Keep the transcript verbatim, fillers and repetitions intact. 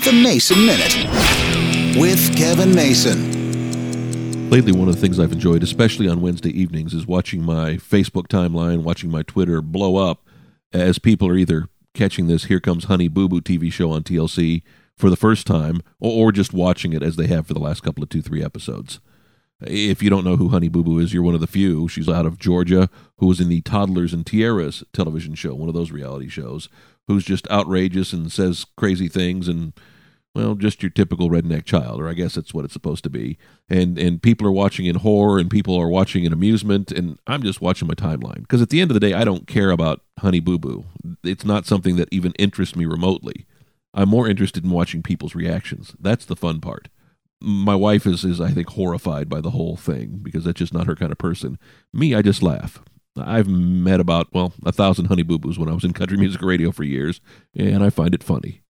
The Mason Minute with Kevin Mason. Lately, one of the things I've enjoyed, especially on Wednesday evenings, is watching my Facebook timeline, watching my Twitter blow up as people are either catching this Here Comes Honey Boo Boo T V show on T L C for the first time, or, or just watching it as they have for the last couple of two, three episodes. If you don't know who Honey Boo Boo is, you're one of the few. She's out of Georgia, who was in the Toddlers and Tiaras television show, one of those reality shows, who's just outrageous and says crazy things and, well, just your typical redneck child, or I guess that's what it's supposed to be. And and people are watching in horror, and people are watching in amusement, and I'm just watching my timeline. Because at the end of the day, I don't care about Honey Boo Boo. It's not something that even interests me remotely. I'm more interested in watching people's reactions. That's the fun part. My wife is, is, I think, horrified by the whole thing, because that's just not her kind of person. Me, I just laugh. I've met about, well, a thousand Honey Boo Boos when I was in country music radio for years, and I find it funny.